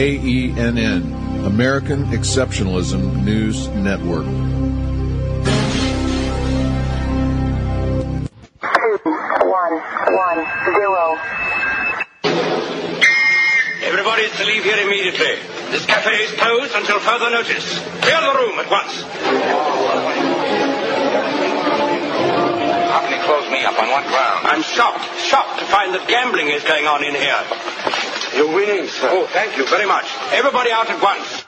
AENN, American Exceptionalism News Network. 2110. Everybody is to leave here immediately. This cafe is closed until further notice. Clear the room at once. How can he close me up? On what ground? I'm shocked to find that gambling is going on in here. You're winning, sir. Oh, thank you very much. Everybody out at once.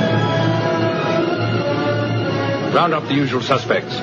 Round up the usual suspects.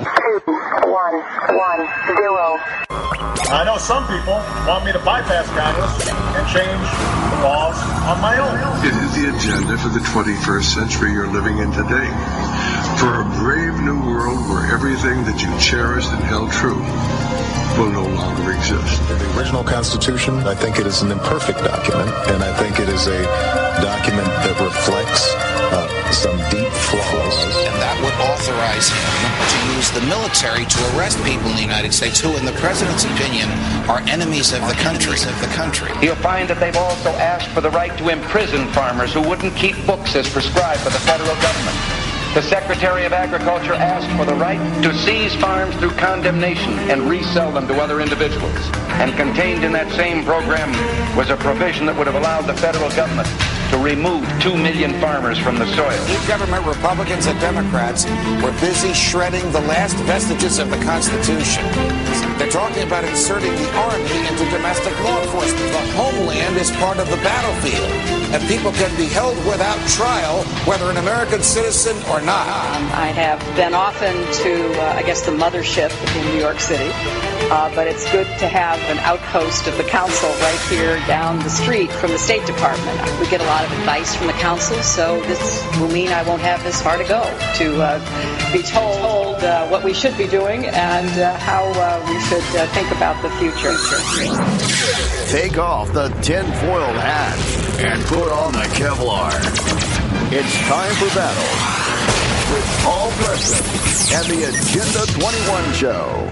2110. I know some people want me to bypass Congress and change the laws on my own. It is the agenda for the 21st century you're living in today. For a brave new world where everything that you cherished and held true will no longer exist. The original Constitution, I think it is an imperfect document, and I think it is a document that reflects some deep flaws. And that would authorize him to use the military to arrest people in the United States who, in the president's opinion, are enemies of the country. You'll find that they've also asked for the right to imprison farmers who wouldn't keep books as prescribed by the federal government. The Secretary of Agriculture asked for the right to seize farms through condemnation and resell them to other individuals. And contained in that same program was a provision that would have allowed the federal government to remove 2 million farmers from the soil. Government, Republicans and Democrats, were busy shredding the last vestiges of the Constitution. They're talking about inserting the Army into domestic law enforcement. The homeland is part of the battlefield, and people can be held without trial, whether an American citizen or not. I have been often to, the mothership in New York City, but it's good to have an outpost of the council right here down the street from the State Department. We get a lot of advice from the council, so this will mean I won't have this far to go to be told what we should be doing and how we should think about the future. Take off the tin-foiled hat and put on the Kevlar. It's time for battle with Paul Preston and the Agenda 21 Show.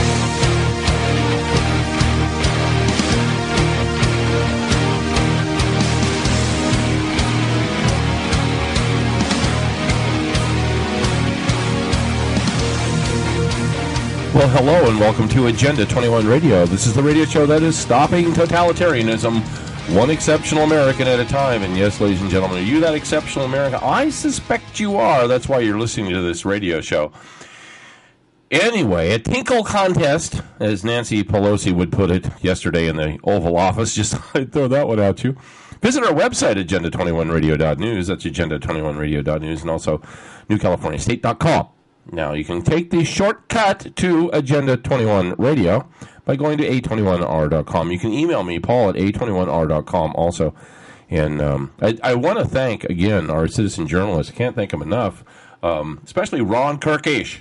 Well, hello and welcome to Agenda 21 Radio. This is the radio show that is stopping totalitarianism, one exceptional American at a time. And yes, ladies and gentlemen, are you that exceptional American? I suspect you are. That's why you're listening to this radio show. Anyway, a tinkle contest, as Nancy Pelosi would put it yesterday in the Oval Office. Just I'd throw that one out to you. Visit our website, agenda21radio.news. That's agenda21radio.news, and also newcaliforniastate.com. Now, you can take the shortcut to Agenda 21 Radio by going to a21r.com. You can email me, Paul, at a21r.com also. And I want to thank, again, our citizen journalists. I can't thank them enough, especially Ron Kirkish.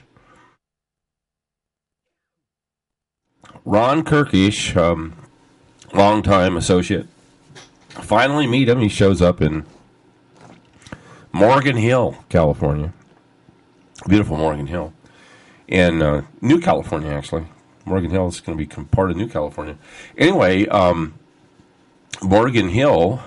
Ron Kirkish, longtime associate. Finally meet him. He shows up in Morgan Hill, California. Beautiful Morgan Hill. And New California, actually. Morgan Hill is going to be part of New California. Anyway, Morgan Hill,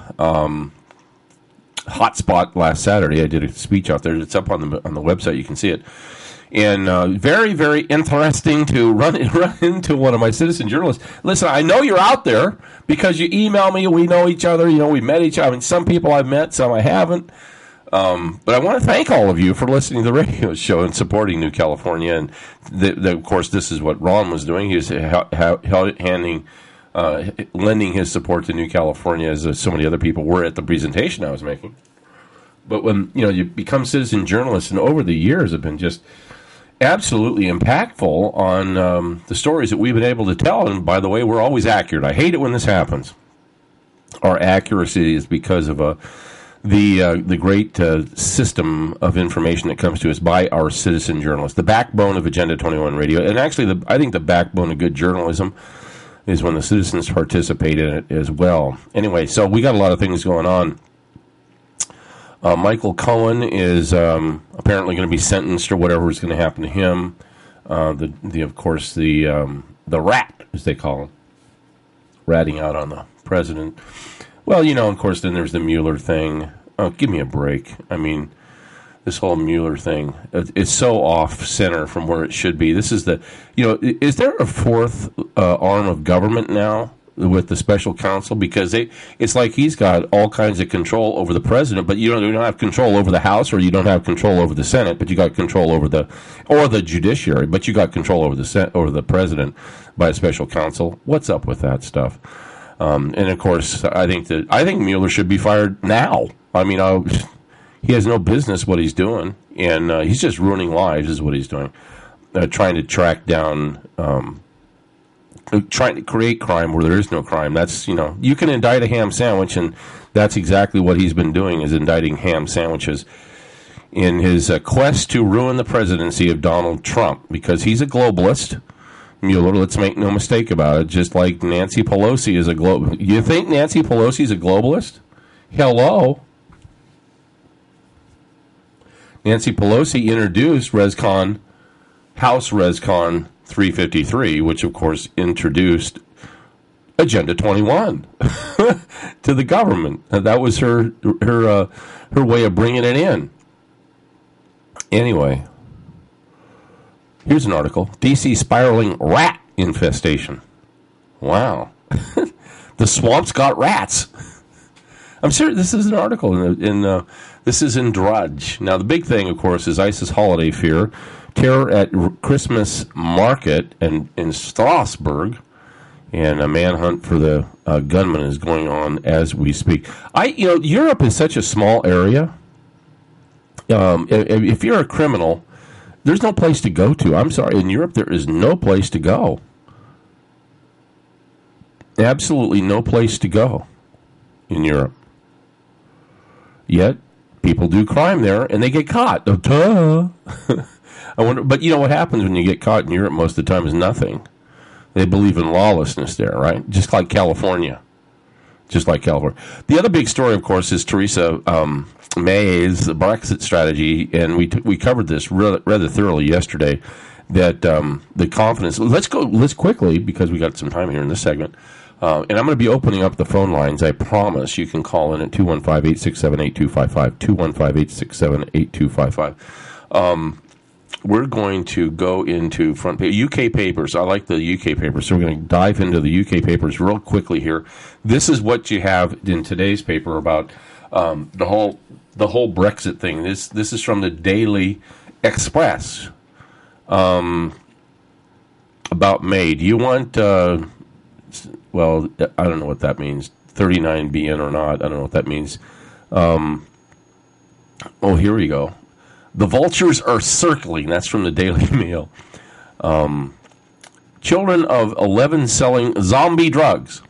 hotspot last Saturday. I did a speech out there. It's up on the website. You can see it. And very, very interesting to run into one of my citizen journalists. Listen, I know you're out there because you email me. We know each other. You know, we met each other. I mean, some people I've met, some I haven't. But I want to thank all of you for listening to the radio show and supporting New California. And of course, this is what Ron was doing. He was lending his support to New California, as so many other people were at the presentation I was making. But when you become citizen journalists, and over the years have been just absolutely impactful on the stories that we've been able to tell. And by the way, we're always accurate. I hate it when this happens. Our accuracy is because of the great system of information that comes to us by our citizen journalists, the backbone of Agenda 21 Radio. And actually, I think the backbone of good journalism is when the citizens participate in it as well. Anyway, so we got a lot of things going on. Michael Cohen is apparently going to be sentenced, or whatever is going to happen to him. Of course, the rat, as they call him, ratting out on the president. Well, of course, then there's the Mueller thing. Oh, give me a break. I mean, this whole Mueller thing is so off center from where it should be. This is is there a fourth arm of government now with the special counsel? Because it's like he's got all kinds of control over the president, but you don't have control over the House, or you don't have control over the Senate, but you got control over the judiciary, but you got control over the president by a special counsel. What's up with that stuff? And of course, I think Mueller should be fired now. I mean, he has no business what he's doing, and he's just ruining lives is what he's doing. Trying to track down, trying to create crime where there is no crime. That's, you can indict a ham sandwich, and that's exactly what he's been doing, is indicting ham sandwiches in his quest to ruin the presidency of Donald Trump, because he's a globalist. Mueller, let's make no mistake about it, just like Nancy Pelosi is a globalist. You think Nancy Pelosi is a globalist? Hello? Nancy Pelosi introduced House ResCon 353, which of course introduced Agenda 21 to the government. That was her way of bringing it in. Anyway, here's an article: DC spiraling rat infestation. Wow, the swamp's got rats. I'm sure this is an article this is in Drudge. Now, the big thing, of course, is ISIS holiday fear, terror at Christmas market in Strasbourg, and a manhunt for the gunman is going on as we speak. Europe is such a small area. If you're a criminal, there's no place to go to. I'm sorry, in Europe there is no place to go. Absolutely no place to go in Europe. Yet people do crime there, and they get caught. Oh, duh. I wonder, but what happens when you get caught in Europe most of the time is nothing. They believe in lawlessness there, right? Just like California. The other big story, of course, is Theresa May's Brexit strategy, and we covered this rather thoroughly yesterday. That the confidence. Let's quickly, because we got some time here in this segment. And I'm going to be opening up the phone lines, I promise. You can call in at 215-867-8255, 215-867-8255. We're going to go into front page, UK papers. I like the UK papers, so we're going to dive into the UK papers real quickly here. This is what you have in today's paper about the whole Brexit thing. This is from the Daily Express about May. Do you want... well, I don't know what that means. 39BN or not. I don't know what that means. Here we go. The vultures are circling. That's from the Daily Mail. Children of 11 selling zombie drugs.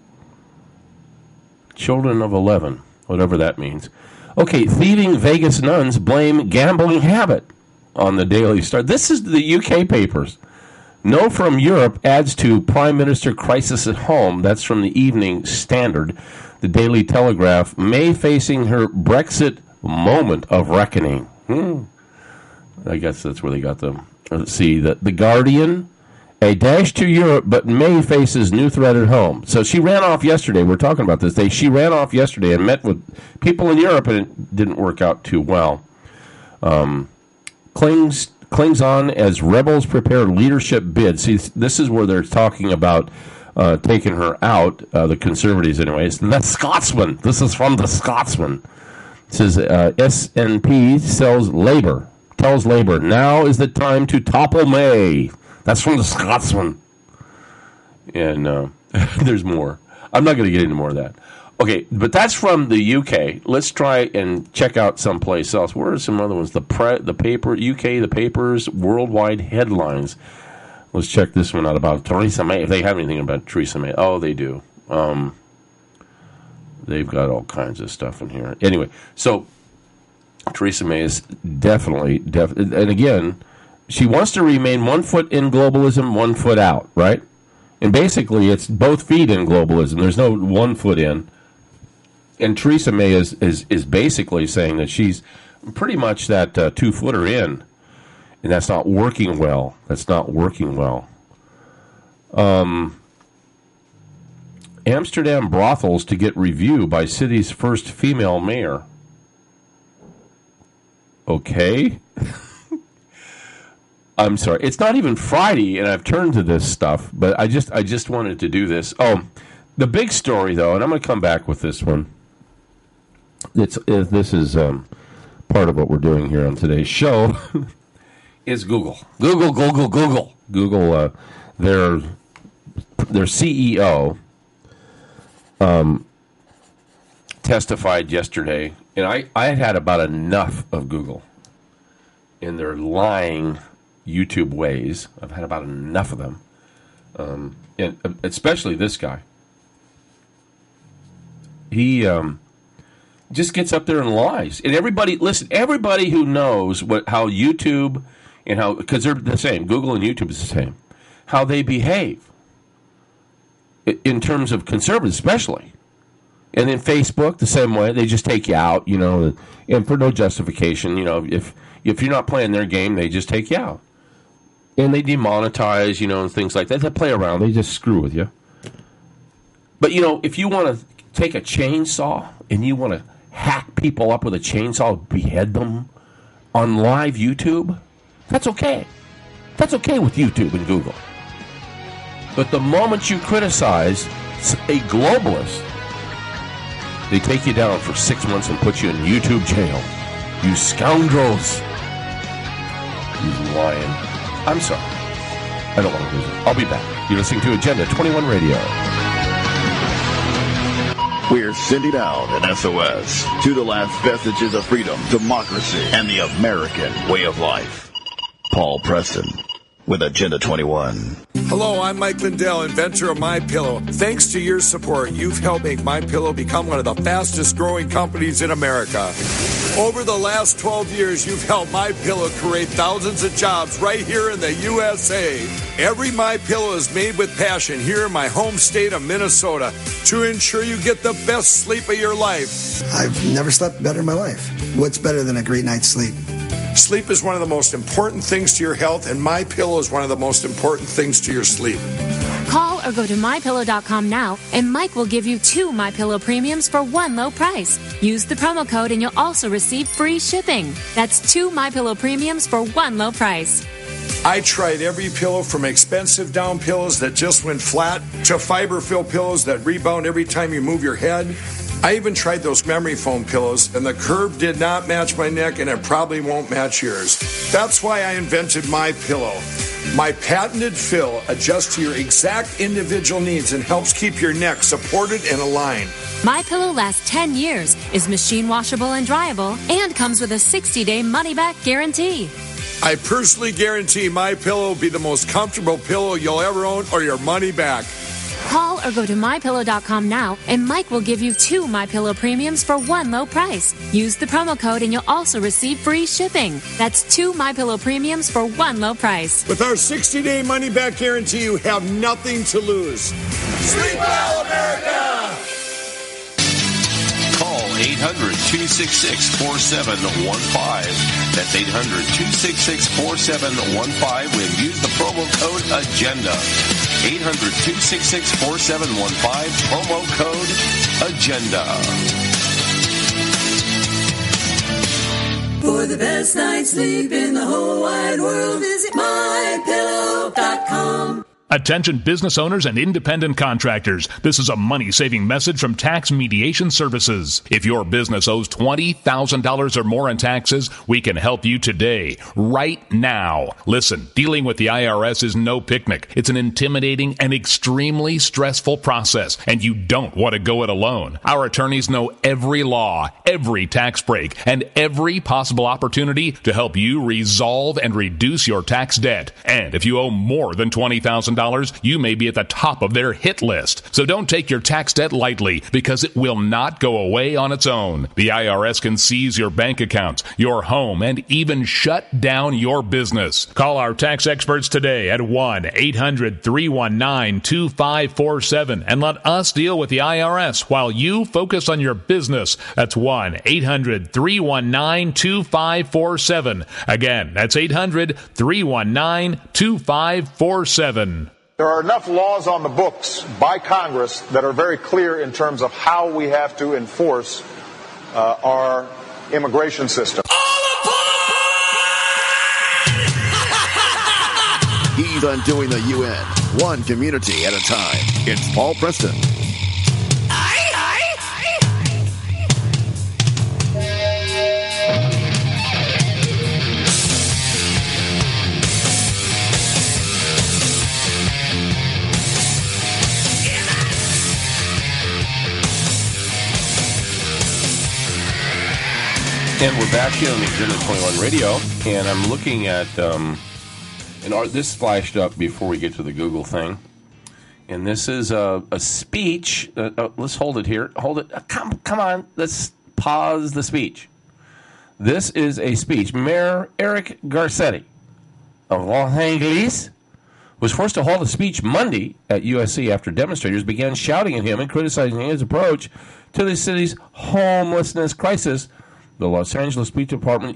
Children of 11. Whatever that means. Okay, thieving Vegas nuns blame gambling habit on the Daily Star. This is the UK papers. No from Europe adds to Prime Minister crisis at home. That's from the Evening Standard. The Daily Telegraph, May facing her Brexit moment of reckoning. I guess that's where they got them. Let's see. The Guardian, a dash to Europe, but May faces new threat at home. So she ran off yesterday. We're talking about this. She ran off yesterday and met with people in Europe, and it didn't work out too well. Clings on as rebels prepare leadership bid. See, this is where they're talking about taking her out, the Conservatives anyways. The Scotsman. This is from the Scotsman. It says SNP tells Labour, now is the time to topple May. That's from the Scotsman. And there's more. I'm not going to get into more of that. Okay, but that's from the UK. Let's try and check out someplace else. Where are some other ones? The paper, UK, the papers, worldwide headlines. Let's check this one out about Theresa May. If they have anything about Theresa May. Oh, they do. They've got all kinds of stuff in here. Anyway, so Theresa May is definitely, and again, she wants to remain 1 foot in globalism, 1 foot out, right? And basically, it's both feet in globalism. There's no 1 foot in. And Theresa May is basically saying that she's pretty much that 2-footer in, and that's not working well. Amsterdam brothels to get review by city's first female mayor. Okay. I'm sorry. It's not even Friday, and I've turned to this stuff, but I just wanted to do this. Oh, the big story, though, and I'm going to come back with this one. This is part of what we're doing here on today's show, is Google. Google. Their CEO testified yesterday, and I had about enough of Google in their lying YouTube ways. I've had about enough of them, and especially this guy. He just gets up there and lies, and everybody who knows how YouTube and how, because they're the same, Google and YouTube is the same, how they behave in terms of conservatives, especially. And then Facebook, the same way, they just take you out, and for no justification, if you're not playing their game, they just take you out. And they demonetize, and things like that. They play around, they just screw with you. But, if you want to take a chainsaw and you want to hack people up with a chainsaw, behead them on live YouTube, that's okay. That's okay with YouTube and Google. But the moment you criticize a globalist, they take you down for 6 months and put you in YouTube jail. You scoundrels. You lying. I'm sorry. I don't want to lose it. I'll be back. You're listening to Agenda 21 Radio. We're sending out an SOS to the last vestiges of freedom, democracy, and the American way of life. Paul Preston with Agenda 21. Hello, I'm Mike Lindell, inventor of MyPillow. Thanks to your support, you've helped make MyPillow become one of the fastest growing companies in America. Over the last 12 years, you've helped MyPillow create thousands of jobs right here in the USA. Every MyPillow is made with passion here in my home state of Minnesota to ensure you get the best sleep of your life. I've never slept better in my life. What's better than a great night's sleep? Sleep is one of the most important things to your health, and MyPillow is one of the most important things to your sleep. Call or go to MyPillow.com now, and Mike will give you 2 MyPillow premiums for one low price. Use the promo code, and you'll also receive free shipping. That's 2 MyPillow premiums for one low price. I tried every pillow from expensive down pillows that just went flat to fiber-filled pillows that rebound every time you move your head. I even tried those memory foam pillows, and the curve did not match my neck, and it probably won't match yours. That's why I invented MyPillow. My patented fill adjusts to your exact individual needs and helps keep your neck supported and aligned. MyPillow lasts 10 years, is machine washable and dryable, and comes with a 60-day money-back guarantee. I personally guarantee MyPillow will be the most comfortable pillow you'll ever own, or your money back. Call or go to MyPillow.com now, and Mike will give you 2 MyPillow premiums for one low price. Use the promo code, and you'll also receive free shipping. That's 2 MyPillow premiums for one low price. With our 60-day money-back guarantee, you have nothing to lose. Sleep well, America! Call 800-266-4715. That's 800-266-4715 when use the promo code AGENDA. 800-266-4715, promo code AGENDA. For the best night's sleep in the whole wide world, visit MyPillow.com. Attention business owners and independent contractors. This is a money-saving message from Tax Mediation Services. If your business owes $20,000 or more in taxes, we can help you today, right now. Listen, dealing with the IRS is no picnic. It's an intimidating and extremely stressful process, and you don't want to go it alone. Our attorneys know every law, every tax break, and every possible opportunity to help you resolve and reduce your tax debt. And if you owe more than $20,000, you may be at the top of their hit list. So don't take your tax debt lightly, because it will not go away on its own. The IRS can seize your bank accounts, your home, and even shut down your business. Call our tax experts today at 1-800-319-2547 and let us deal with the IRS while you focus on your business. That's 1-800-319-2547. Again, that's 800-319-2547. There are enough laws on the books by Congress that are very clear in terms of how we have to enforce our immigration system. He's undoing the UN, one community at a time. It's Paul Preston. And we're back here on the Agenda 21 Radio, and I'm looking at, this flashed up before we get to the Google thing, and this is a speech. Let's hold it here. Hold it. Come on. Let's pause the speech. This is a speech. Mayor Eric Garcetti of Los Angeles was forced to halt a speech Monday at USC after demonstrators began shouting at him and criticizing his approach to the city's homelessness crisis. The Los Angeles Police Department's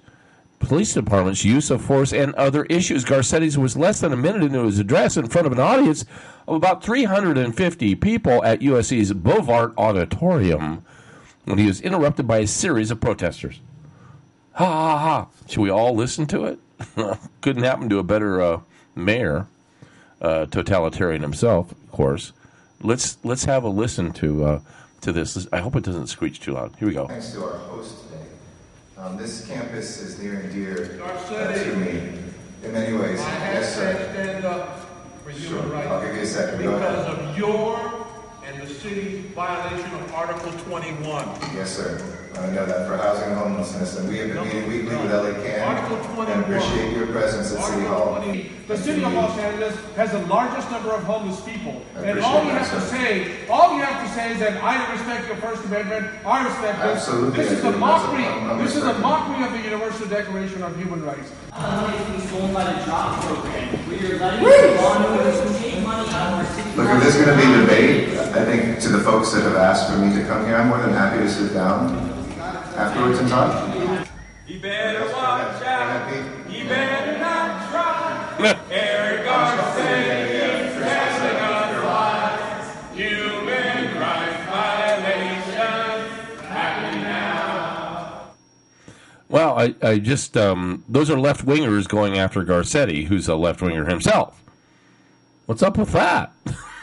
use of force and other issues. Garcetti's was less than a minute into his address in front of an audience of about 350 people at USC's Bovart Auditorium when he was interrupted by a series of protesters. Ha ha ha. Should we all listen to it? Couldn't happen to a better mayor, totalitarian himself, of course. Let's have a listen to this. I hope it doesn't screech too loud. Here we go. Thanks to our host today. This campus is near and dear to me in many ways. Yes, sir. Stand up for human rights. I'll give you a second. Because of your and the city's violation of Article 21. Yes, sir. I know that for housing and homelessness, and we have been meeting weekly with LA CAN Article 21. and appreciate your presence at City Hall. The city of Los Angeles has the largest number of homeless people, and all you have to say is that I respect your First Amendment. I respect this. Absolutely. This is a mockery. This is a mockery of the Universal Declaration of Human Rights. Money is being stolen by the job program, where you're letting law take money out of our city. Look, if there's going to be debate, I think to the folks that have asked for me to come here, I'm more than happy to sit down afterwards and talk. You better watch out. You better not try. Eric Garcetti is telling us lies. Human rights violations happening now. Well, I just those are left-wingers going after Garcetti, who's a left-winger himself. What's up with that?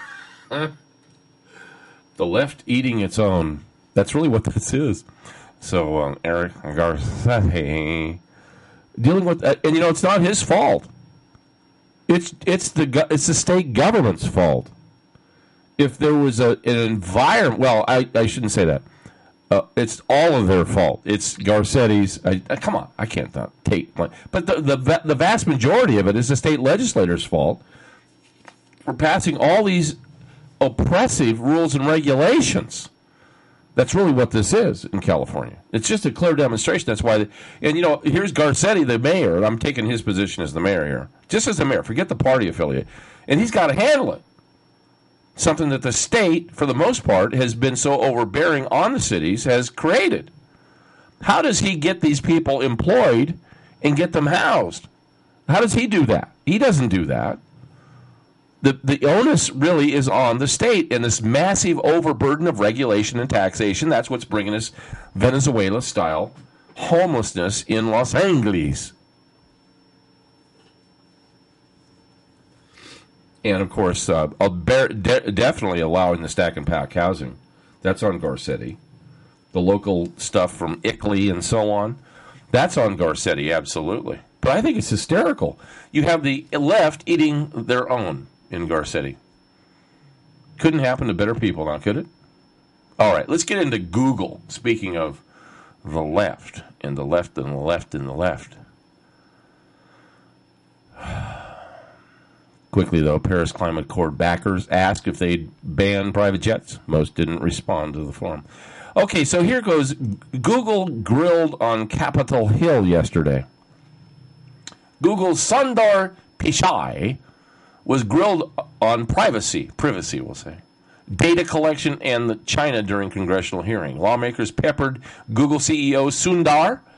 The left eating its own. That's really what this is. So Eric Garcetti dealing with, and it's not his fault. It's the state government's fault. If there was an environment, well, I shouldn't say that. It's all of their fault. It's Garcetti's. Come on, I can't take. But the vast majority of it is the state legislator's fault for passing all these oppressive rules and regulations. That's really what this is in California. It's just a clear demonstration. That's why. Here's Garcetti, the mayor, and I'm taking his position as the mayor here. Just as the mayor. Forget the party affiliate. And he's got to handle it. Something that the state, for the most part, has been so overbearing on the cities, has created. How does he get these people employed and get them housed? How does he do that? He doesn't do that. The onus really is on the state and this massive overburden of regulation and taxation. That's what's bringing us Venezuela-style homelessness in Los Angeles. And, of course, definitely allowing the stack and pack housing. That's on Garcetti. The local stuff from Ickley and so on, that's on Garcetti, absolutely. But I think it's hysterical. You have the left eating their own in Garcetti. Couldn't happen to better people now, could it? All right, let's get into Google. Speaking of the left, and the left, and the left, and the left. Quickly, though, Paris Climate Accord backers asked if they'd ban private jets. Most didn't respond to the forum. Okay, so here goes. Google grilled on Capitol Hill yesterday. Google's Sundar Pichai was grilled on privacy, we'll say, data collection, and China during congressional hearing. Lawmakers peppered Google CEO Sundar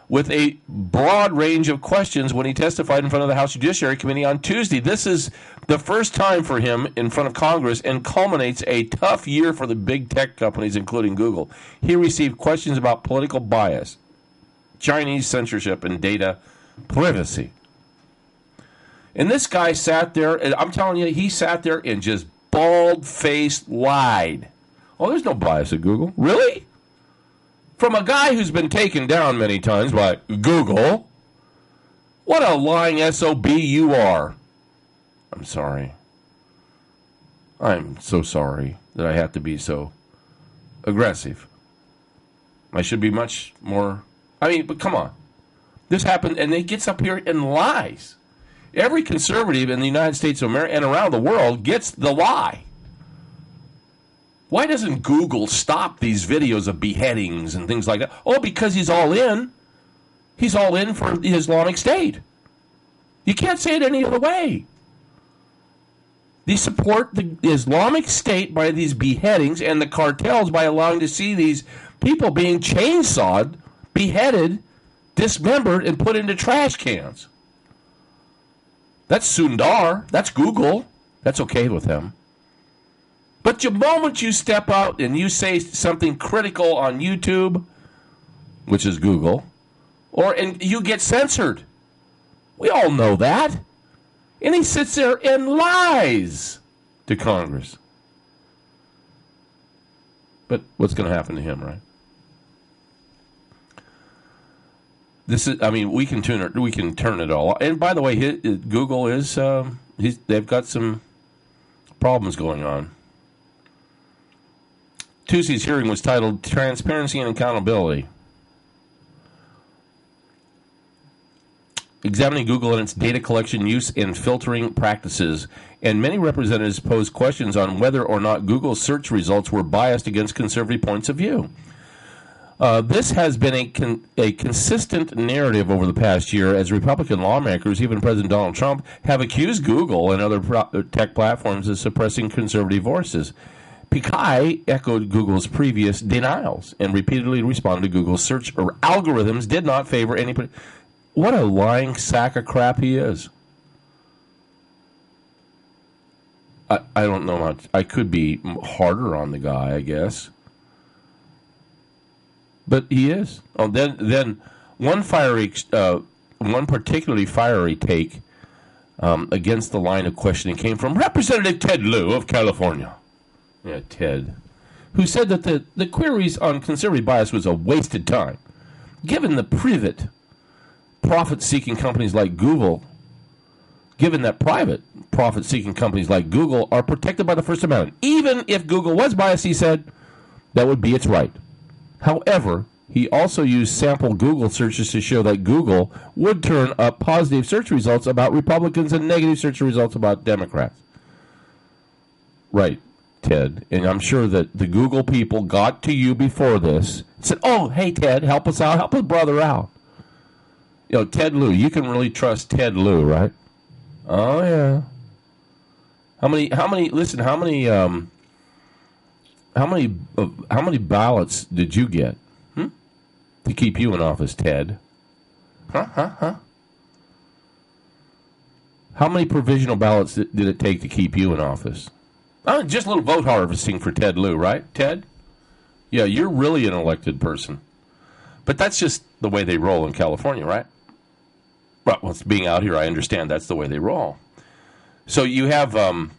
with a broad range of questions when he testified in front of the House Judiciary Committee on Tuesday. This is the first time for him in front of Congress and culminates a tough year for the big tech companies, including Google. He received questions about political bias, Chinese censorship, and data privacy. And this guy sat there, and I'm telling you, he sat there and just bald-faced lied. Oh, there's no bias at Google. Really? From a guy who's been taken down many times by Google. What a lying SOB you are. I'm sorry. I'm so sorry that I have to be so aggressive. I should be much more... but come on. This happened, and he gets up here and lies. Every conservative in the United States of America and around the world gets the lie. Why doesn't Google stop these videos of beheadings and things like that? Oh, because he's all in. He's all in for the Islamic State. You can't say it any other way. They support the Islamic State by these beheadings and the cartels by allowing to see these people being chainsawed, beheaded, dismembered, and put into trash cans. That's Sundar. That's Google. That's okay with them. But the moment you step out and you say something critical on YouTube, which is Google, and you get censored. We all know that. And he sits there and lies to Congress. But what's going to happen to him, right? This is, we can turn it all. And by the way, Google is, they've got some problems going on. Tuesday's hearing was titled Transparency and Accountability. Examining Google and its data collection, use, and filtering practices. And many representatives posed questions on whether or not Google's search results were biased against conservative points of view. This has been a consistent narrative over the past year as Republican lawmakers, even President Donald Trump, have accused Google and other tech platforms of suppressing conservative voices. Pichai echoed Google's previous denials and repeatedly responded to Google's search algorithms did not favor anybody. What a lying sack of crap he is. I don't know how I could be harder on the guy, I guess. But he is. Oh, then one particularly fiery take against the line of questioning came from Representative Ted Lieu of California. Yeah, Ted, who said that the queries on conservative bias was a wasted time, given the private profit-seeking companies like Google. Given that private profit-seeking companies like Google are protected by the First Amendment, even if Google was biased, he said, that would be its right. However, he also used sample Google searches to show that Google would turn up positive search results about Republicans and negative search results about Democrats. Right, Ted. And I'm sure that the Google people got to you before this and said, oh, hey, Ted, help us out. Help us brother out. Ted Lieu. You can really trust Ted Lieu, right? Oh, yeah. How many ballots did you get to keep you in office, Ted? Huh? How many provisional ballots did it take to keep you in office? Just a little vote harvesting for Ted Lieu, right, Ted? Yeah, you're really an elected person. But that's just the way they roll in California, right? Well, being out here, I understand that's the way they roll. So you have the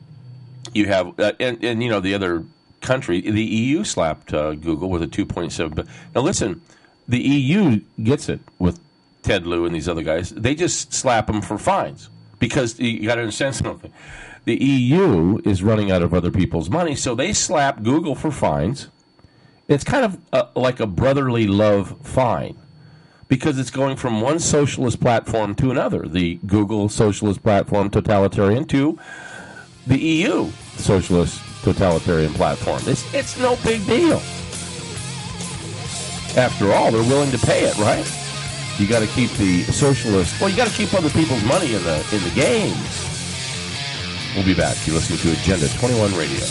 other country, the EU slapped Google with a 2.7 billion. Now listen, the EU gets it with Ted Lieu and these other guys. They just slap them for fines because you got to understand something. The EU is running out of other people's money, so they slap Google for fines. It's kind of like a brotherly love fine because it's going from one socialist platform to another, the Google socialist platform totalitarian to the EU socialist totalitarian platform. It's no big deal. After all, they're willing to pay it, right? You got to keep the socialist. Well, you got to keep other people's money in the games. We'll be back. You're listening to Agenda 21 Radio.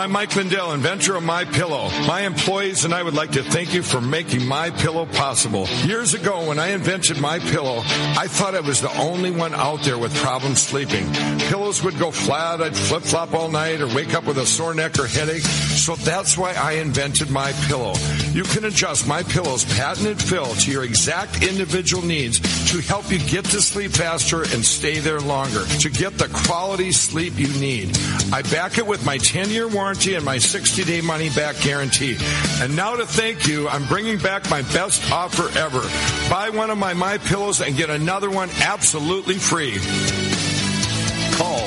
I'm Mike Lindell, inventor of MyPillow. My employees and I would like to thank you for making MyPillow possible. Years ago, when I invented MyPillow, I thought I was the only one out there with problems sleeping. Pillows would go flat, I'd flip-flop all night, or wake up with a sore neck or headache. So that's why I invented MyPillow. You can adjust MyPillow's patented fill to your exact individual needs to help you get to sleep faster and stay there longer, to get the quality sleep you need. I back it with my 10-year warranty and my 60-day money-back guarantee. And now to thank you, I'm bringing back my best offer ever. Buy one of my MyPillows and get another one absolutely free. Call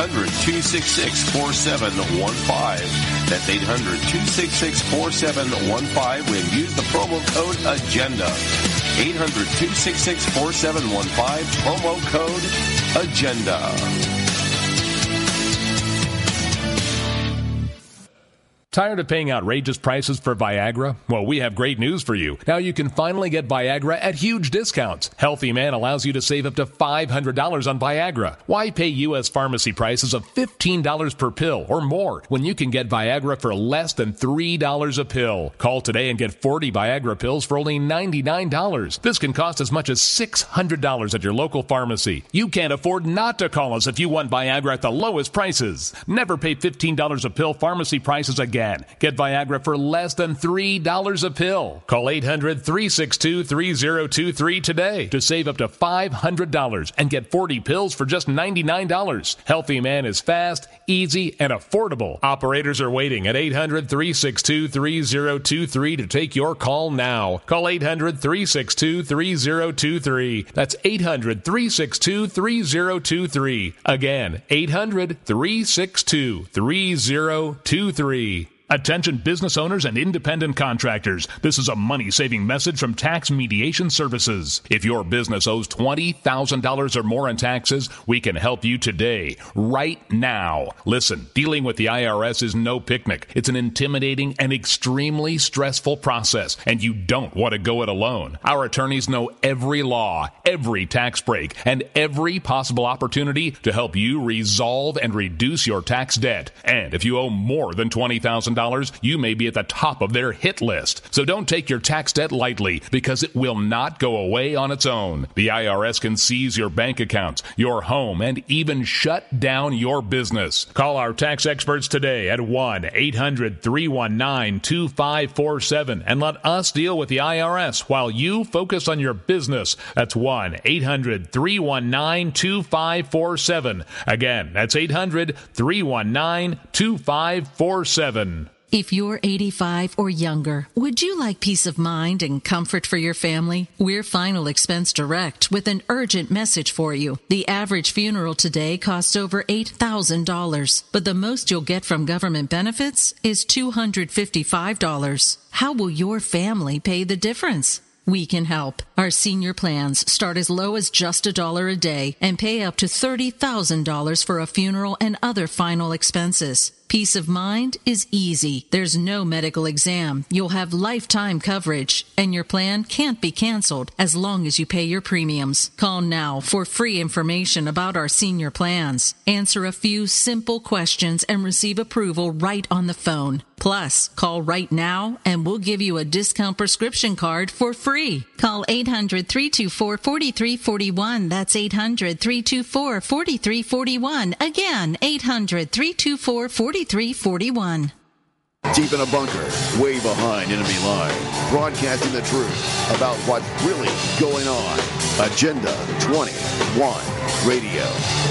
800-266-4715. That's 800-266-4715 when use the promo code AGENDA. 800-266-4715, promo code AGENDA. Tired of paying outrageous prices for Viagra? Well, we have great news for you. Now you can finally get Viagra at huge discounts. Healthy Man allows you to save up to $500 on Viagra. Why pay U.S. pharmacy prices of $15 per pill or more when you can get Viagra for less than $3 a pill? Call today and get 40 Viagra pills for only $99. This can cost as much as $600 at your local pharmacy. You can't afford not to call us if you want Viagra at the lowest prices. Never pay $15 a pill pharmacy prices again. Get Viagra for less than $3 a pill. Call 800-362-3023 today to save up to $500 and get 40 pills for just $99. Healthy Man is fast, easy, and affordable. Operators are waiting at 800-362-3023 to take your call now. Call 800-362-3023. That's 800-362-3023. Again, 800-362-3023. Attention business owners and independent contractors. This is a money-saving message from Tax Mediation Services. If your business owes $20,000 or more in taxes, we can help you today, right now. Listen, dealing with the IRS is no picnic. It's an intimidating and extremely stressful process, and you don't want to go it alone. Our attorneys know every law, every tax break, and every possible opportunity to help you resolve and reduce your tax debt. And if you owe more than $20,000, you may be at the top of their hit list. So don't take your tax debt lightly, because it will not go away on its own. The IRS can seize your bank accounts, your home, and even shut down your business. Call our tax experts today at 1-800-319-2547 and let us deal with the IRS while you focus on your business. That's 1-800-319-2547. Again, that's 800-319-2547. If you're 85 or younger, would you like peace of mind and comfort for your family? We're Final Expense Direct with an urgent message for you. The average funeral today costs over $8,000, but the most you'll get from government benefits is $255. How will your family pay the difference? We can help. Our senior plans start as low as just $1 a day and pay up to $30,000 for a funeral and other final expenses. Peace of mind is easy. There's no medical exam. You'll have lifetime coverage, and your plan can't be canceled as long as you pay your premiums. Call now for free information about our senior plans. Answer a few simple questions and receive approval right on the phone. Plus, call right now and we'll give you a discount prescription card for free. Call 800-324-4341. That's 800-324-4341. Again, 800-324-4341. Deep in a bunker, way behind enemy lines, broadcasting the truth about what's really going on. Agenda 21 Radio.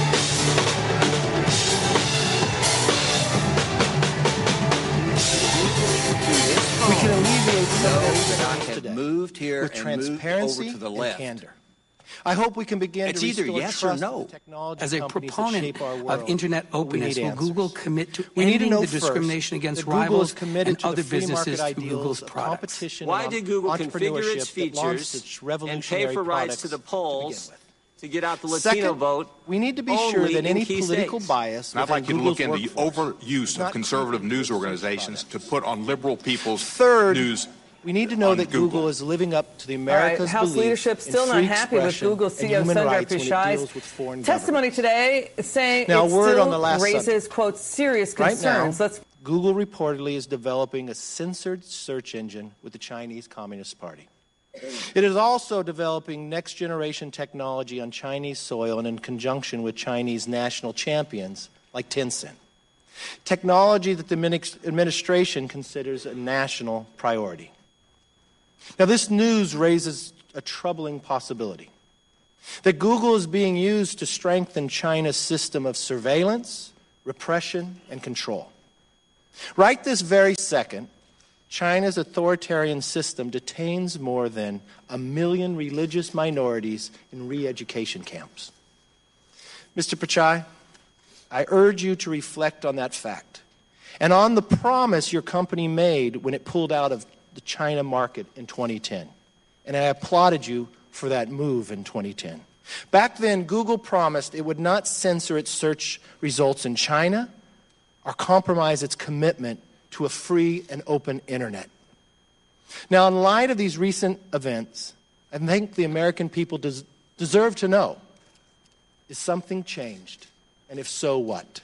We can alleviate some of have moved here with and transparency moved over to the and left. candor. I hope we can begin It's to either restore yes trust or no. in the technology As a companies that proponent shape our of world. internet But we openness, need will answers. Google commit to We need to ending know the first discrimination against that Google rivals is committed and to other the free businesses market through ideals Google's of products? competition Why and did Google configure its entrepreneurship that launched features its and revolutionary pay for rights products to the begin polls with? to get out the Latino Second, vote? we need to be only sure that in any key political states? bias And I'd like you to look Google's into the workforce overuse not of conservative news completely organizations to put on liberal people's Third, news. We need to know that Google is living up to the America's House belief leadership still in not free happy with expression Google and CEO human Sundar rights when it Pichai's deals with foreign testimony today saying Now, it a word still on the last raises, subject. quote, serious Right concerns. now, Google reportedly is developing a censored search engine with the Chinese Communist Party. It is also developing next-generation technology on Chinese soil and in conjunction with Chinese national champions like Tencent. Technology that the administration considers a national priority. Now, this news raises a troubling possibility that Google is being used to strengthen China's system of surveillance, repression, and control. Right this very second, China's authoritarian system detains more than 1 million religious minorities in re-education camps. Mr. Pichai, I urge you to reflect on that fact and on the promise your company made when it pulled out of the China market in 2010. And I applauded you for that move in 2010. Back then, Google promised it would not censor its search results in China or compromise its commitment to a free and open internet. Now, in light of these recent events, I think the American people deserve to know, is something changed? And if so, what?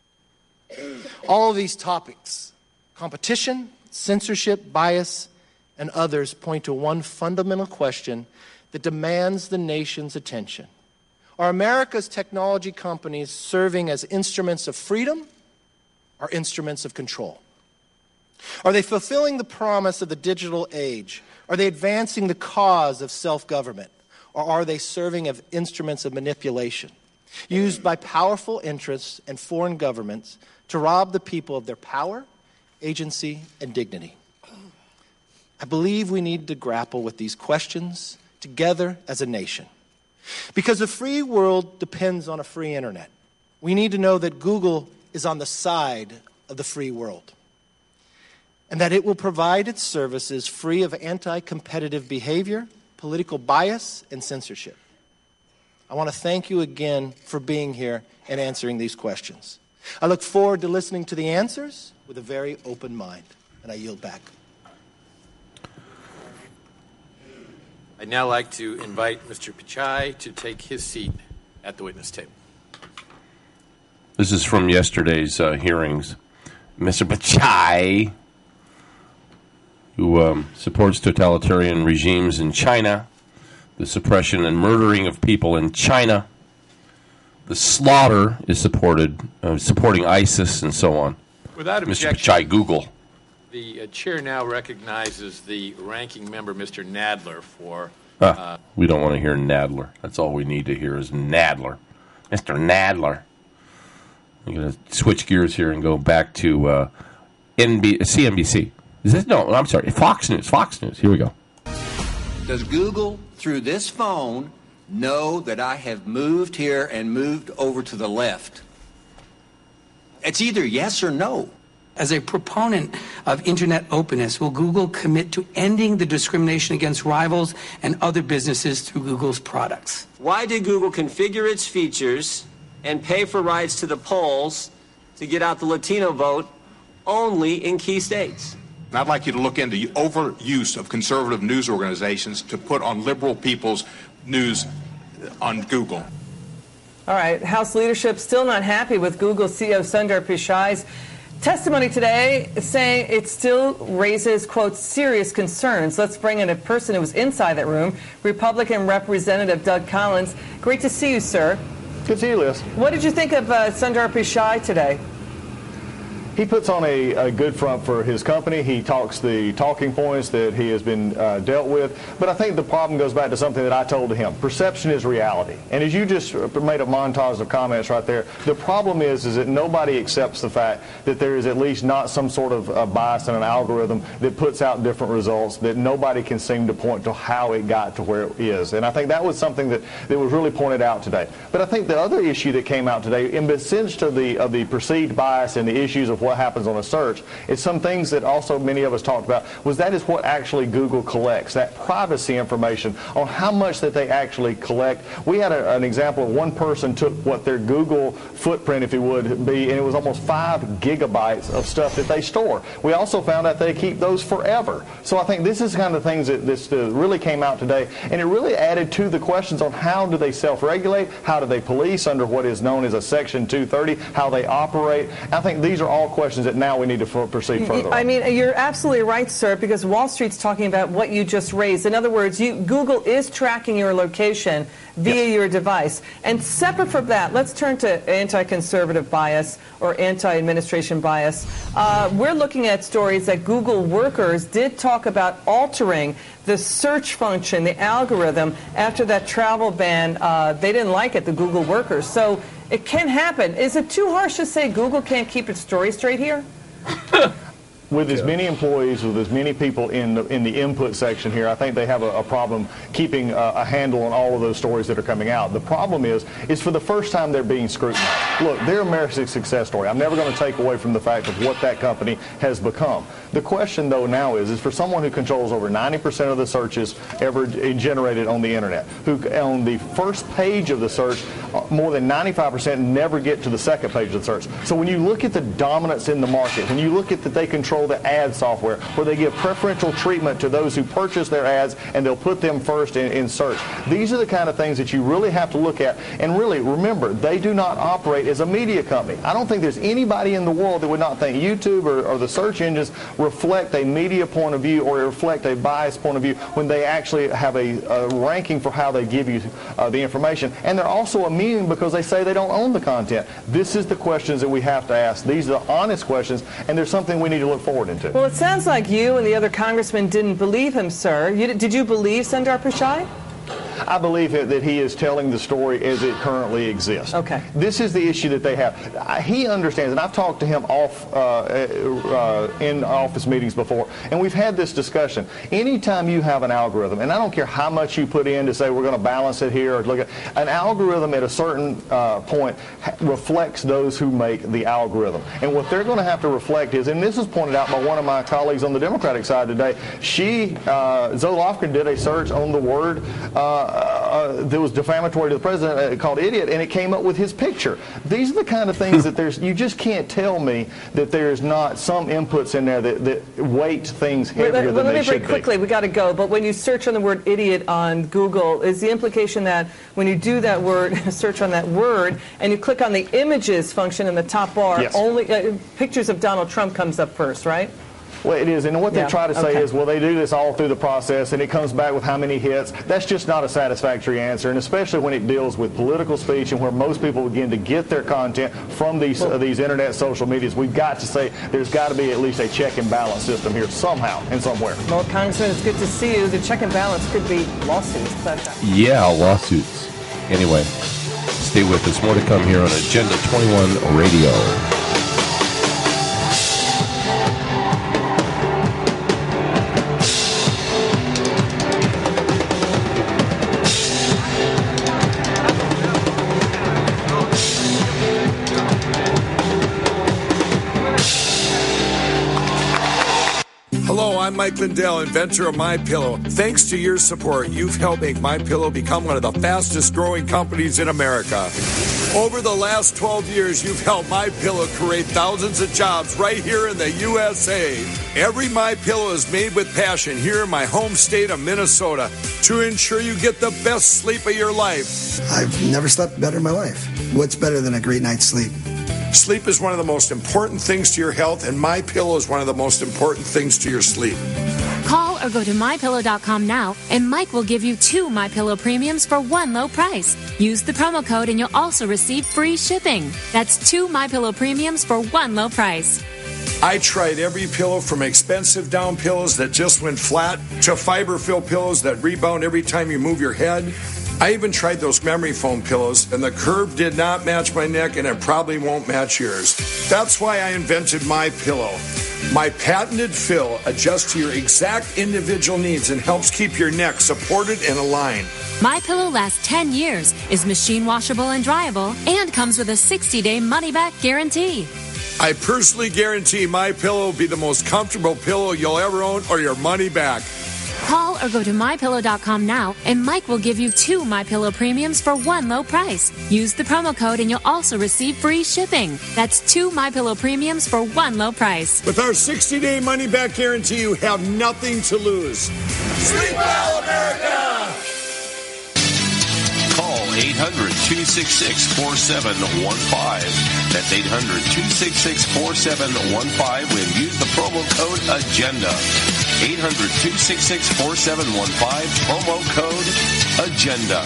All of these topics, competition, censorship, bias, and others, point to one fundamental question that demands the nation's attention. Are America's technology companies serving as instruments of freedom or instruments of control? Are they fulfilling the promise of the digital age? Are they advancing the cause of self-government? Or are they serving as instruments of manipulation, used by powerful interests and foreign governments to rob the people of their power, agency, and dignity? I believe we need to grapple with these questions together as a nation. Because the free world depends on a free internet. We need to know that Google is on the side of the free world, and that it will provide its services free of anti-competitive behavior, political bias, and censorship. I want to thank you again for being here and answering these questions. I look forward to listening to the answers with a very open mind, and I yield back. I'd now like to invite Mr. Pichai to take his seat at the witness table. This is from yesterday's hearings. Mr. Pichai, who supports totalitarian regimes in China, the suppression and murdering of people in China, the slaughter is supporting ISIS and so on. Without Mr. objection, Pichai, Google. The chair now recognizes the ranking member, Mr. Nadler, for... we don't want to hear Nadler. That's all we need to hear is Nadler. Mr. Nadler. I'm going to switch gears here and go back to CNBC. Is this? No, I'm sorry. Fox News. Fox News. Here we go. Does Google, through this phone, know that I have moved here and moved over to the left? It's either yes or no. As a proponent of internet openness, will Google commit to ending the discrimination against rivals and other businesses through Google's products? Why did Google configure its features and pay for rides to the polls to get out the Latino vote only in key states? And I'd like you to look into the overuse of conservative news organizations to put on liberal people's news on Google. All right, House leadership still not happy with Google CEO Sundar Pichai's testimony today, saying it still raises, quote, serious concerns. Let's bring in a person who was inside that room, Republican Representative Doug Collins. Great to see you, sir. Good to see you, Liz. What did you think of Sundar Pichai today? He puts on a good front for his company. He talks the talking points that he has been dealt with. But I think the problem goes back to something that I told him. Perception is reality. And as you just made a montage of comments right there, the problem is that nobody accepts the fact that there is at least not some sort of bias in an algorithm that puts out different results, that nobody can seem to point to how it got to where it is. And I think that was something that was really pointed out today. But I think the other issue that came out today, in the sense of the perceived bias and the issues of what happens on a search, it's some things that also many of us talked about, was that is what actually Google collects, that privacy information on how much that they actually collect. We had an example of one person took what their Google footprint, if you would be, and it was almost 5 gigabytes of stuff that they store. We also found out they keep those forever. So I think this is kind of the things that this really came out today, and it really added to the questions on how do they self-regulate, how do they police under what is known as a Section 230, how they operate. I think these are all questions that now we need to proceed further. I mean, you're absolutely right, sir, because Wall Street's talking about what you just raised. In other words, Google is tracking your location via your device. And separate from that, let's turn to anti-conservative bias or anti-administration bias. We're looking at stories that Google workers did talk about altering the search function, the algorithm, after that travel ban. They didn't like it, the Google workers. So it can happen. Is it too harsh to say Google can't keep its story straight here? With as many employees, with as many people in the input section here, I think they have a problem keeping a handle on all of those stories that are coming out. The problem is for the first time they're being scrutinized. Look, they're America's success story. I'm never going to take away from the fact of what that company has become. The question, though, now is for someone who controls over 90% of the searches ever generated on the Internet, who on the first page of the search, more than 95% never get to the second page of the search. So when you look at the dominance in the market, when you look at that they control the ad software, where they give preferential treatment to those who purchase their ads, and they'll put them first in search. These are the kind of things that you really have to look at. And really, remember, they do not operate as a media company. I don't think there's anybody in the world that would not think YouTube or the search engines reflect a media point of view or reflect a biased point of view when they actually have a ranking for how they give you the information. And they're also immune because they say they don't own the content. This is the questions that we have to ask. These are the honest questions, and there's something we need to look forward into. Well, it sounds like you and the other congressmen didn't believe him, sir. Did you believe Sundar Pichai? I believe that he is telling the story as it currently exists. Okay. This is the issue that they have. He understands, and I've talked to him in office meetings before, and we've had this discussion. Anytime you have an algorithm, and I don't care how much you put in to say we're going to balance it here, or look at an algorithm at a certain point reflects those who make the algorithm. And what they're going to have to reflect is, and this was pointed out by one of my colleagues on the Democratic side today, Zoe Lofgren did a search on the word that was defamatory to the president called idiot, and it came up with his picture. These are the kind of things that you just can't tell me that there's not some inputs in there that weight things heavier than they should be. Let me break quickly. We got to go. But when you search on the word idiot on Google, is the implication that when you do that word, search on that word, and you click on the images function in the top bar, yes, only pictures of Donald Trump comes up first, right? Well, it is, and what they try to say is, well, they do this all through the process, and it comes back with how many hits. That's just not a satisfactory answer, and especially when it deals with political speech and where most people begin to get their content from these internet social medias. We've got to say there's got to be at least a check and balance system here somehow and somewhere. Well, Congressman, it's good to see you. The check and balance could be lawsuits. Yeah, lawsuits. Anyway, stay with us. More to come here on Agenda 21 Radio. Hello, I'm Mike Lindell, inventor of MyPillow. Thanks to your support, you've helped make MyPillow become one of the fastest growing companies in America. Over the last 12 years, you've helped MyPillow create thousands of jobs right here in the USA. Every MyPillow is made with passion here in my home state of Minnesota to ensure you get the best sleep of your life. I've never slept better in my life. What's better than a great night's sleep? Sleep is one of the most important things to your health, and MyPillow is one of the most important things to your sleep. Call or go to MyPillow.com now, and Mike will give you 2 MyPillow premiums for one low price. Use the promo code, and you'll also receive free shipping. That's 2 MyPillow premiums for one low price. I tried every pillow from expensive down pillows that just went flat to fiber-filled pillows that rebound every time you move your head. I even tried those memory foam pillows, and the curve did not match my neck, and it probably won't match yours. That's why I invented MyPillow. My patented fill adjusts to your exact individual needs and helps keep your neck supported and aligned. MyPillow lasts 10 years, is machine washable and dryable, and comes with a 60-day money-back guarantee. I personally guarantee MyPillow will be the most comfortable pillow you'll ever own, or your money back. Call or go to MyPillow.com now, and Mike will give you 2 MyPillow premiums for one low price. Use the promo code, and you'll also receive free shipping. That's 2 MyPillow premiums for one low price. With our 60-day money-back guarantee, you have nothing to lose. Sleep well, America! Call 800-266-4715. That's 800-266-4715 when use the promo code AGENDA. 800-266-4715, promo code AGENDA.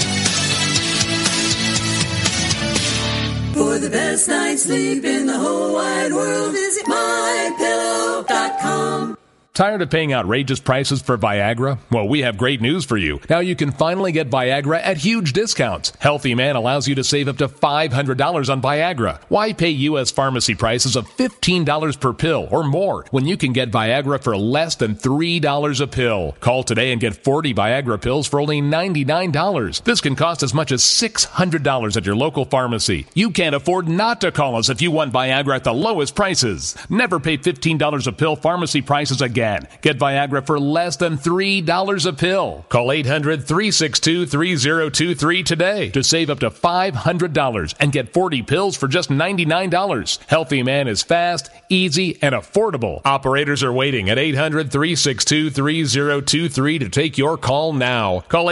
For the best night's sleep in the whole wide world, visit MyPillow.com. Tired of paying outrageous prices for Viagra? Well, we have great news for you. Now you can finally get Viagra at huge discounts. Healthy Man allows you to save up to $500 on Viagra. Why pay U.S. pharmacy prices of $15 per pill or more when you can get Viagra for less than $3 a pill? Call today and get 40 Viagra pills for only $99. This can cost as much as $600 at your local pharmacy. You can't afford not to call us if you want Viagra at the lowest prices. Never pay $15 a pill pharmacy prices again. Get Viagra for less than $3 a pill. Call 800-362-3023 today to save up to $500 and get 40 pills for just $99. Healthy Man is fast, easy, and affordable. Operators are waiting at 800-362-3023 to take your call now. Call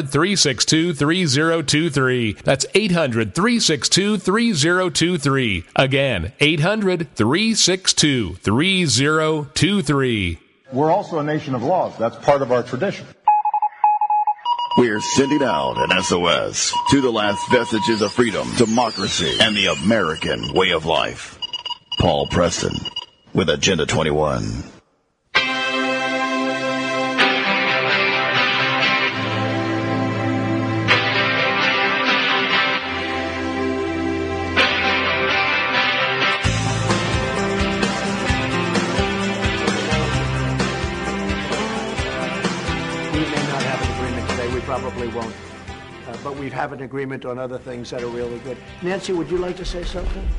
800-362-3023. That's 800-362-3023. Again, 800-362-3023. We're also a nation of laws. That's part of our tradition. We're sending out an SOS to the last vestiges of freedom, democracy, and the American way of life. Paul Preston with Agenda 21. Probably won't, but we'd have an agreement on other things that are really good. Nancy, would you like to say something?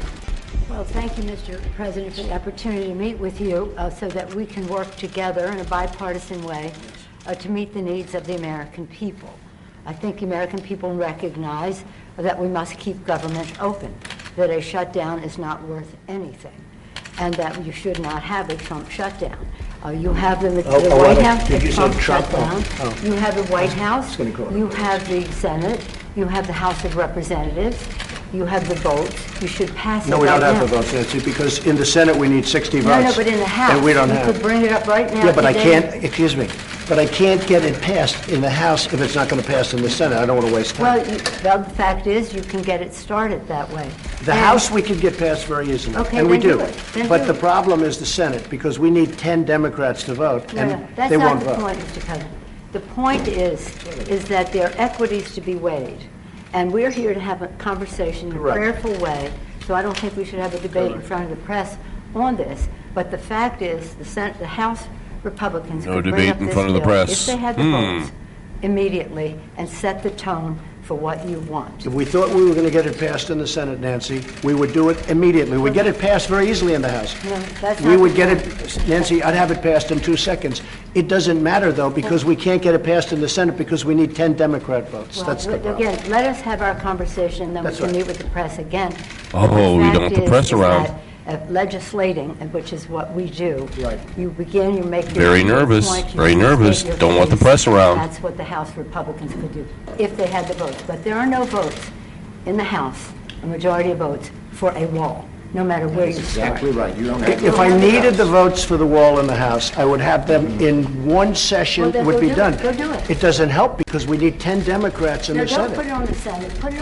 Well, thank you, Mr. President, for the opportunity to meet with you so that we can work together in a bipartisan way to meet the needs of the American people. I think the American people recognize that we must keep government open, that a shutdown is not worth anything, and that you should not have a Trump shutdown. You have the White House, the Trump shutdown. You have the White House. You have the Senate. You have the House of Representatives. You have the votes. You should pass it right now. No, we don't have the votes, Nancy, because in the Senate we need 60 votes. No, but in the House, and we don't you have. could bring it up right now. Yeah, but I can't, excuse me, but I can't get it passed in the House if it's not going to pass in the Senate. I don't want to waste time. Well, the fact is you can get it started that way. The House we can get passed very easily, okay, and we do. But the problem is the Senate, because we need 10 Democrats to vote, and that's they won't not vote. the point, Mr. President. The point is that there are equities to be weighed, and we're here to have a conversation in a prayerful way, so I don't think we should have a debate in front of the press on this. But the fact is the House Republicans could bring up this bill if they had the votes immediately and set the tone for what you want. If we thought we were going to get it passed in the Senate, Nancy, we would do it immediately. We'd get it passed very easily in the House. No, that's we would get it, Nancy, I'd have it passed in 2 seconds. It doesn't matter, though, because we can't get it passed in the Senate because we need 10 Democrat votes. Well, that's the problem. Again, let us have our conversation, then we can meet with the press again. Oh, we don't want the press around. Legislating, which is what we do. Right. You begin, you make your very nervous. Very nervous. Don't want the press around. That's what the House Republicans could do if they had the votes. But there are no votes in the House, a majority of votes for a wall, no matter where you start. Exactly right. You don't have if I needed the votes for the wall in the House, I would have them in one session. Well, it would be done. Go do it. It doesn't help because we need 10 Democrats in the Senate. Don't put it on the Senate. Put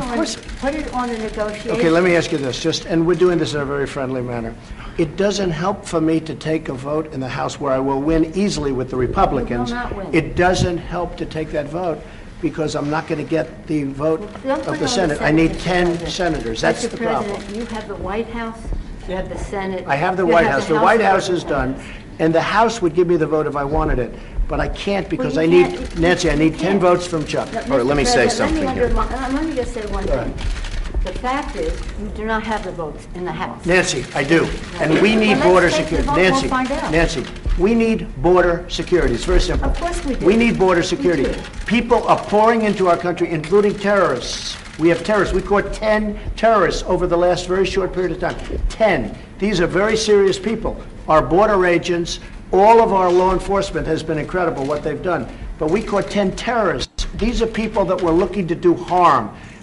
it on the negotiation. Okay, let me ask you this, and we're doing this in a very friendly manner. It doesn't help for me to take a vote in the House where I will win easily with the Republicans. You will not win. It doesn't help to take that vote because I'm not going to get the vote of the Senate. I need 10 senators. That's the problem. You have the White House. You have the Senate. I have the White House. The White House is done, and the House would give me the vote if I wanted it. But I can't because I need, Nancy, I need 10 votes from Chuck. All right, let me say something here. Let me just say one thing. The fact is, you do not have the votes in the House. Nancy, I do. And we need border security. Nancy, we need border security. It's very simple. Of course we do. We need border security. People are pouring into our country, including terrorists. We have terrorists. We caught 10 terrorists over the last very short period of time. 10. These are very serious people. Our border agents, all of our law enforcement has been incredible what they've done. But we caught 10 terrorists. These are people that were looking to do harm.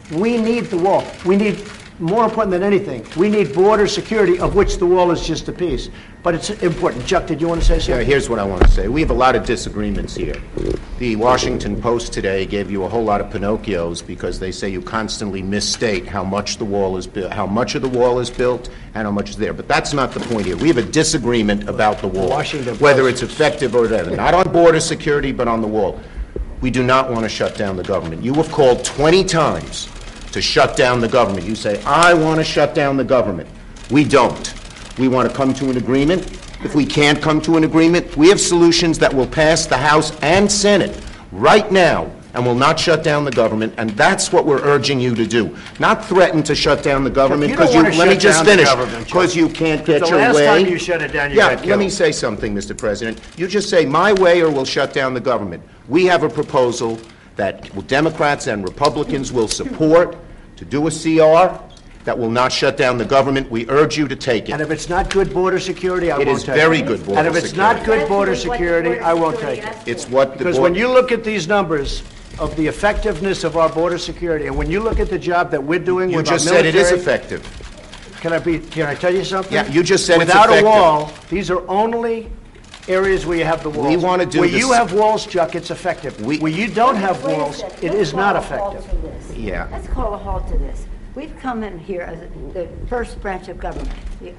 We need the wall. We need, more important than anything, we need border security, of which the wall is just a piece. But it's important. Chuck, did you want to say something? Yeah, here's what I want to say. We have a lot of disagreements here. The Washington Post today gave you a whole lot of Pinocchios because they say you constantly misstate how much the wall is built, how much of the wall is built, and how much is there. But that's not the point here. We have a disagreement about the wall, whether it's effective or whatever. Not on border security, but on the wall. We do not want to shut down the government. You have called 20 times to shut down the government. You say, I want to shut down the government. We don't. We want to come to an agreement. If we can't come to an agreement, we have solutions that will pass the House and Senate right now and will not shut down the government, and that's what we're urging you to do. Not threaten to shut down the government, because let me just finish, because you can't get your way. The last time you shut it down, you got killed. Let me say something, Mr. President. You just say, my way or we'll shut down the government. We have a proposal that Democrats and Republicans will support to do a CR that will not shut down the government. We urge you to take it. And if it's not good border security, I won't take it. It is very good border security. And if it's not good border security, I won't take it. It's what the Because when you look at these numbers of the effectiveness of our border security, and when you look at the job that we're doing with our military... You just said it is effective. Can I tell you something? Yeah, you just said Without it's effective. a wall, these are only areas where you have the walls. We want to do where this. you have walls, Chuck, it's effective. Where you don't have walls, it is not effective. Yeah. Let's call a halt to this. We've come in here as the first branch of government,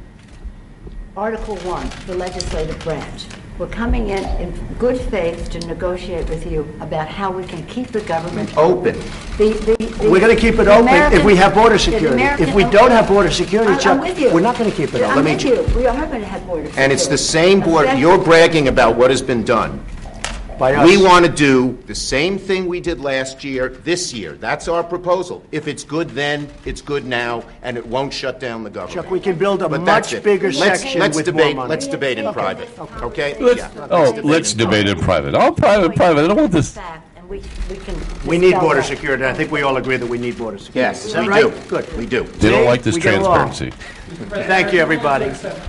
Article 1, the legislative branch. We're coming in good faith to negotiate with you about how we can keep the government open. We're going to keep it open if we have border security. If we don't have border security, Chuck, we're not going to keep it open. I'm with you. We are going to have border security. And it's the same border. You're bragging about what has been done. By us. We want to do the same thing we did last year, this year. That's our proposal. If it's good then, it's good now, and it won't shut down the government. Chuck, we can build a much bigger section with debate, more money. Let's debate in private, okay? Let's debate in private. Oh, private. I don't want this. We need border security. I think we all agree that we need border security. Yes, Is that we right? do. Good. We do. They don't like this transparency. Thank you, everybody.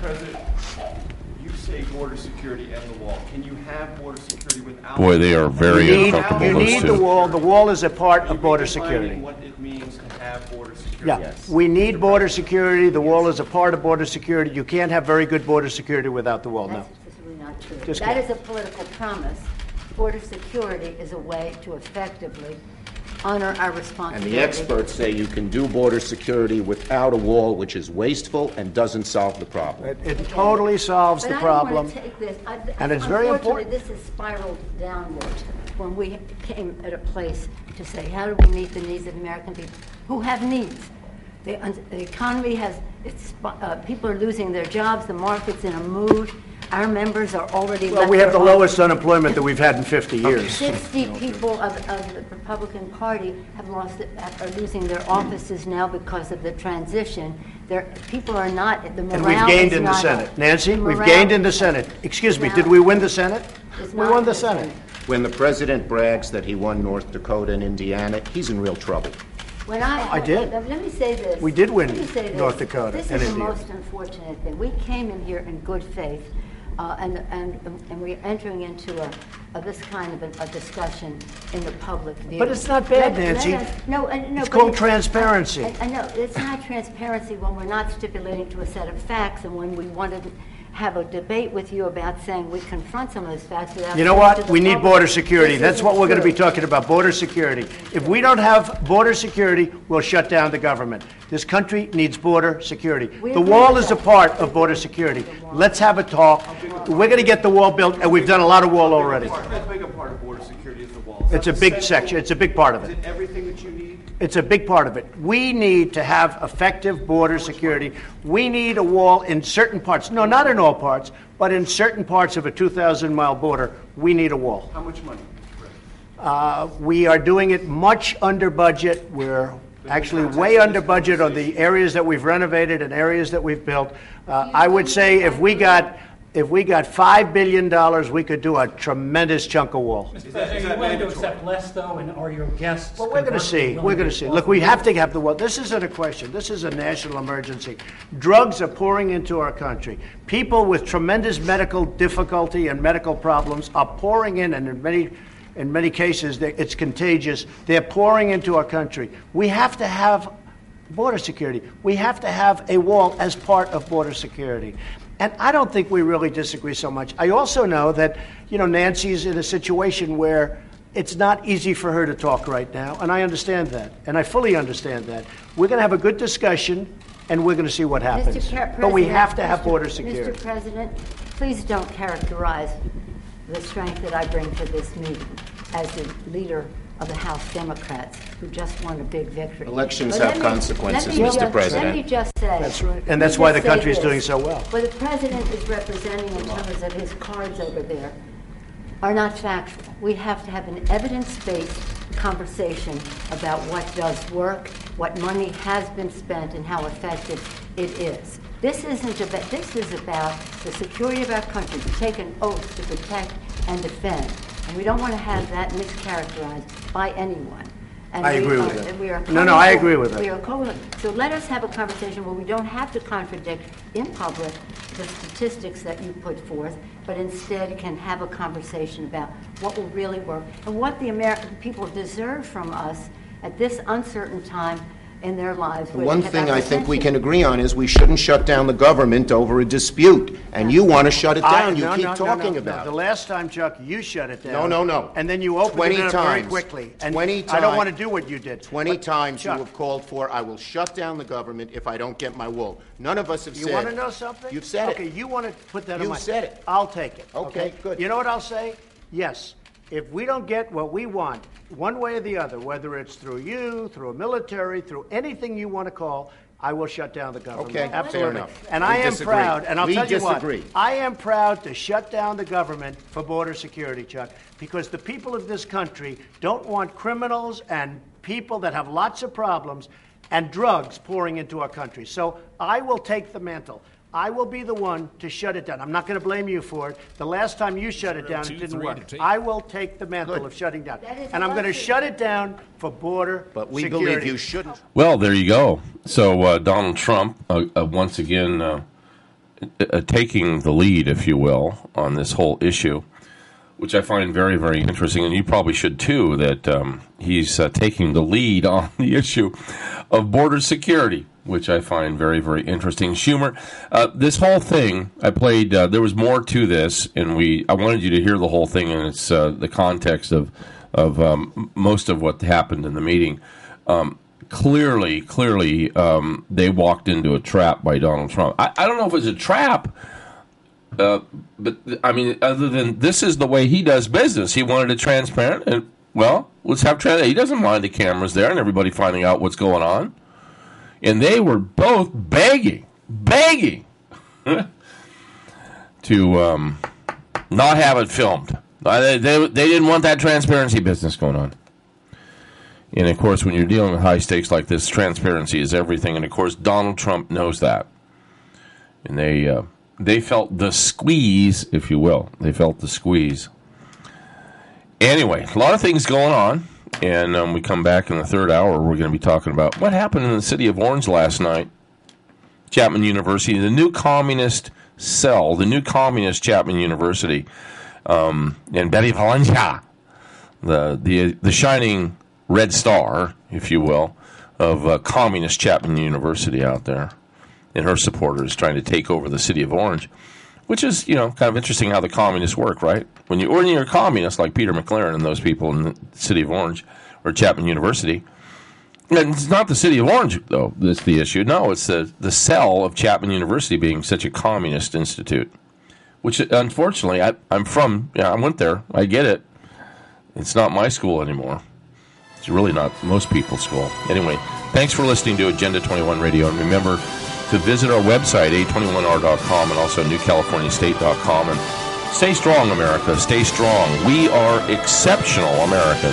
You say border security and the wall. Can you have border security without? Boy, they are very uncomfortable. You need the wall. The wall is a part of border security. What it means to have border security. Yeah, yes. We need border security. The wall is a part of border security. You can't have very good border security without the wall. No. That's really not true. Just that is a political promise. Border security is a way to effectively honor our And responsibility. the experts say you can do border security without a wall, which is wasteful and doesn't solve the problem. It totally solves the problem. But I don't want to take this. And it's very important. Unfortunately, this has spiraled downward when we came at a place to say, how do we meet the needs of American people who have needs? The economy has, people are losing their jobs, the market's in a mood. Our members are already Well, we have the lowest unemployment that we've had in 50 years. 60 people of the Republican Party are losing their offices now because of the transition. People are not, the morale And we've gained is in the not Senate. up. Nancy, The we've morale gained in the Senate. Excuse me, did we win the Senate? is We not won the in Senate. When the president brags that he won North Dakota and Indiana, he's in real trouble. When I did. Let me say this. We did win Let me say this. North Dakota This and is the Indiana. most unfortunate thing. We came in here in good faith, and we're entering into this kind of a discussion in the public view. But it's not bad, Nancy. It's called transparency. I know it's not transparency when we're not stipulating to a set of facts, and when we want to have a debate with you about saying we confront some of those facts without. You know saying what? to the We need public, border security. this That's isn't what we're going to be true. talking about, border security. If we don't have border security, we'll shut down the government. This country needs border security. We The agree wall with is a that. part of border security. Let's have a talk. We're going to get the wall built, and we've done a lot of wall already. How big a part of border security is the wall? It's a big section. It's a big part of Is it. it everything that you need? It's a big part of it. We need to have effective border security. We need a wall in certain parts. No, not in all parts, but in certain parts of a 2,000-mile border, we need a wall. How much money? We are doing it much under budget. We're actually way under budget on the areas that we've renovated and areas that we've built. I would say if we got $5 billion, we could do a tremendous chunk of wall. Mr. President, are you willing to accept less, though, and are your guests? Well, we're going to see. We're going to see. Look, we have to have the wall. This isn't a question. This is a national emergency. Drugs are pouring into our country. People with tremendous medical difficulty and medical problems are pouring in, and in many In many cases, it's contagious. They're pouring into our country. We have to have border security. We have to have a wall as part of border security. And I don't think we really disagree so much. I also know that, Nancy's in a situation where it's not easy for her to talk right now, and I understand that, and I fully understand that. We're going to have a good discussion, and we're going to see what happens. But we have to have border security. Mr. President, please don't characterize the strength that I bring to this meeting as the leader of the House Democrats who just won a big victory. Elections have consequences, Mr. President. Let me just say. That's right. And that's why the country is doing so well. What the President is representing in terms of his cards over there are not factual. We have to have an evidence-based conversation about what does work, what money has been spent, and how effective it is. This is about the security of our country, to take an oath to protect and defend. And we don't want to have that mischaracterized by anyone. And I agree with that. No, I agree with that. So let us have a conversation where we don't have to contradict in public the statistics that you put forth, but instead can have a conversation about what will really work and what the American people deserve from us at this uncertain time in their lives. One thing I think we can agree on is we shouldn't shut down the government over a dispute. And you want to shut it down. You keep talking about it. The last time, Chuck, you shut it down. No. And then you opened it up very quickly. And 20 times. I don't want to do what you did. 20 times you have called for, I will shut down the government if I don't get my wool. None of us have said it. You want to know something? You've said it. Okay, you want to put that on my... You've said it. I'll take it. Okay, good. You know what I'll say? Yes. If we don't get what we want, one way or the other, whether it's through you, through a military, through anything you want to call, I will shut down the government. Okay, absolutely. fair enough. And I am proud, and I'll tell you what, disagree. I am proud to shut down the government for border security, Chuck, because the people of this country don't want criminals and people that have lots of problems and drugs pouring into our country. So I will take the mantle. I will be the one to shut it down. I'm not going to blame you for it. The last time you shut it down, it didn't work. I will take the mantle of shutting down. And I'm going to shut it down for border security. But we believe you shouldn't. Well, there you go. So Donald Trump, once again, taking the lead, if you will, on this whole issue, which I find very, very interesting. And you probably should, too, that he's taking the lead on the issue of border security, which I find very, very interesting. Schumer, this whole thing, I played, there was more to this, and I wanted you to hear the whole thing, and it's the context of most of what happened in the meeting. Clearly, they walked into a trap by Donald Trump. I don't know if it was a trap, but, I mean, other than this is the way he does business. He wanted it transparent, and, well, let's have transparent. He doesn't mind the cameras there and everybody finding out what's going on. And they were both begging to not have it filmed. They didn't want that transparency business going on. And, of course, when you're dealing with high stakes like this, transparency is everything. And, of course, Donald Trump knows that. And they felt the squeeze, if you will. They felt the squeeze. Anyway, a lot of things going on. And we come back in the third hour, we're going to be talking about what happened in the city of Orange last night. Chapman University, the new communist cell, the new communist Chapman University, and Betty Valencia, the shining red star, if you will, of communist Chapman University out there, and her supporters trying to take over the city of Orange, which is, kind of interesting how the communists work, right? When you're a communist like Peter McLaren and those people in the city of Orange or Chapman University, and it's not the city of Orange, though, that's the issue. No, it's the cell of Chapman University being such a communist institute, which, unfortunately, I went there. I get it. It's not my school anymore. It's really not most people's school. Anyway, thanks for listening to Agenda 21 Radio, and remember to visit our website, a21r.com, and also newcaliforniastate.com. And stay strong, America. Stay strong. We are exceptional Americans.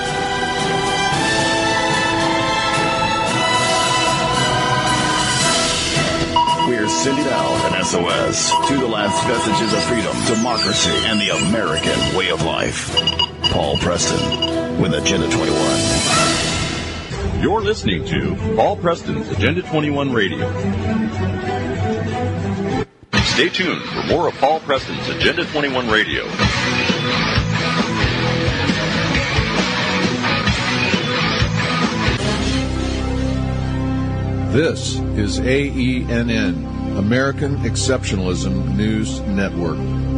We're sending out an SOS to the last vestiges of freedom, democracy, and the American way of life. Paul Preston with Agenda 21. You're listening to Paul Preston's Agenda 21 Radio. Stay tuned for more of Paul Preston's Agenda 21 Radio. This is AENN, American Exceptionalism News Network.